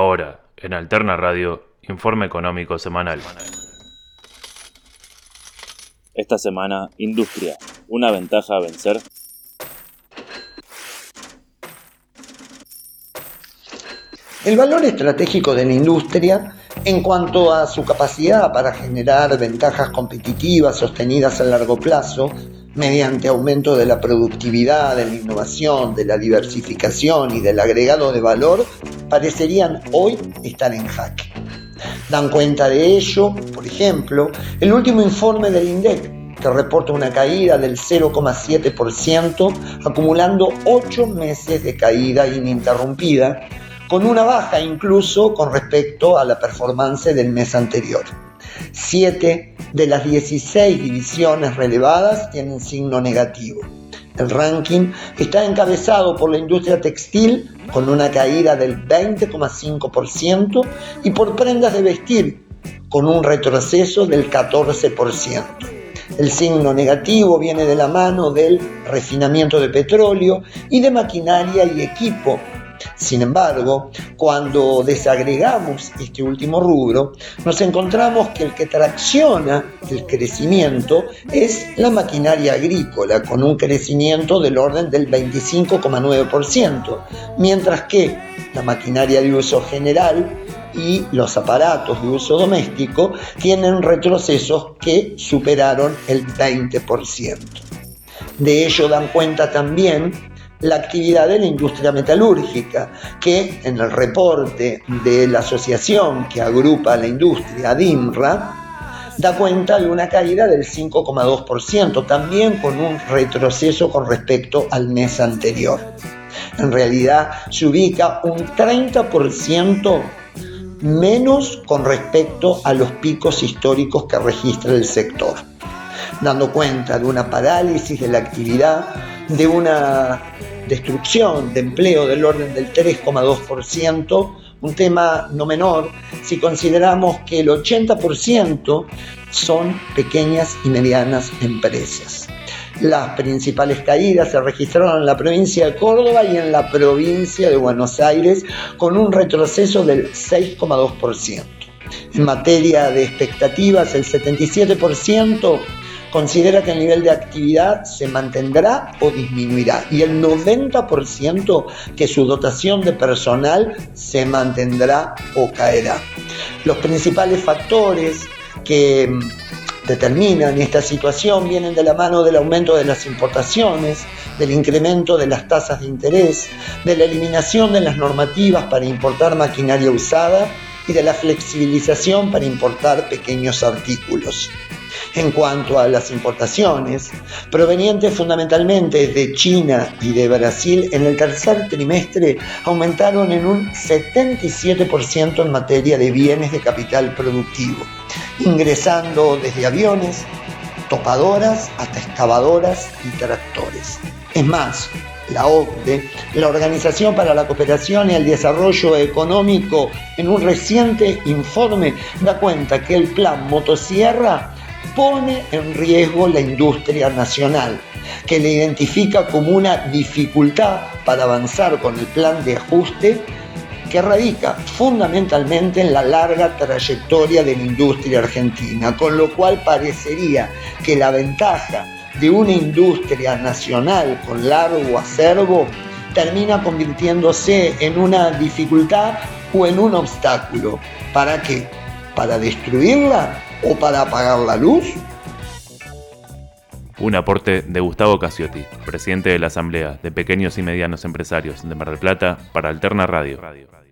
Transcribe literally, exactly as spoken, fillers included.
Ahora, en Alterna Radio, Informe Económico Semanal. Esta semana, industria, una ventaja a vencer. El valor estratégico de la industria en cuanto a su capacidad para generar ventajas competitivas sostenidas a largo plazo mediante aumento de la productividad, de la innovación, de la diversificación y del agregado de valor parecerían hoy estar en jaque. Dan cuenta de ello, por ejemplo, el último informe del INDEC, que reporta una caída del cero coma siete por ciento, acumulando ocho meses de caída ininterrumpida, con una baja incluso con respecto a la performance del mes anterior. Siete de las dieciséis divisiones relevadas tienen signo negativo. El ranking está encabezado por la industria textil con una caída del veinte coma cinco por ciento y por prendas de vestir con un retroceso del catorce por ciento. El signo negativo viene de la mano del refinamiento de petróleo y de maquinaria y equipo. Sin embargo, cuando desagregamos este último rubro, nos encontramos que el que tracciona el crecimiento es la maquinaria agrícola, con un crecimiento del orden del veinticinco coma nueve por ciento, mientras que la maquinaria de uso general y los aparatos de uso doméstico tienen retrocesos que superaron el veinte por ciento. De ello dan cuenta también la actividad de la industria metalúrgica, que en el reporte de la asociación que agrupa a la industria, DIMRA, da cuenta de una caída del cinco coma dos por ciento, también con un retroceso con respecto al mes anterior. En realidad se ubica un treinta por ciento menos con respecto a los picos históricos que registra el sector, dando cuenta de una parálisis de la actividad, de una destrucción de empleo del orden del tres coma dos por ciento, un tema no menor si consideramos que el ochenta por ciento son pequeñas y medianas empresas. Las principales caídas se registraron en la provincia de Córdoba y en la provincia de Buenos Aires, con un retroceso del seis coma dos por ciento. En materia de expectativas, el setenta y siete por ciento considera que el nivel de actividad se mantendrá o disminuirá, y el noventa por ciento que su dotación de personal se mantendrá o caerá. Los principales factores que determinan esta situación vienen de la mano del aumento de las importaciones, del incremento de las tasas de interés, de la eliminación de las normativas para importar maquinaria usada y de la flexibilización para importar pequeños artículos. En cuanto a las importaciones, provenientes fundamentalmente de China y de Brasil, en el tercer trimestre aumentaron en un setenta y siete por ciento en materia de bienes de capital productivo, ingresando desde aviones, topadoras hasta excavadoras y tractores. Es más, la O C D E, la Organización para la Cooperación y el Desarrollo Económico, en un reciente informe da cuenta que el plan motosierra pone en riesgo la industria nacional, que le identifica como una dificultad para avanzar con el plan de ajuste que radica fundamentalmente en la larga trayectoria de la industria argentina, con lo cual parecería que la ventaja de una industria nacional con largo acervo termina convirtiéndose en una dificultad o en un obstáculo. ¿Para qué? ¿Para destruirla o para apagar la luz? Un aporte de Gustavo Casiotti, presidente de la Asamblea de Pequeños y Medianos Empresarios de Mar del Plata, para Alterna Radio.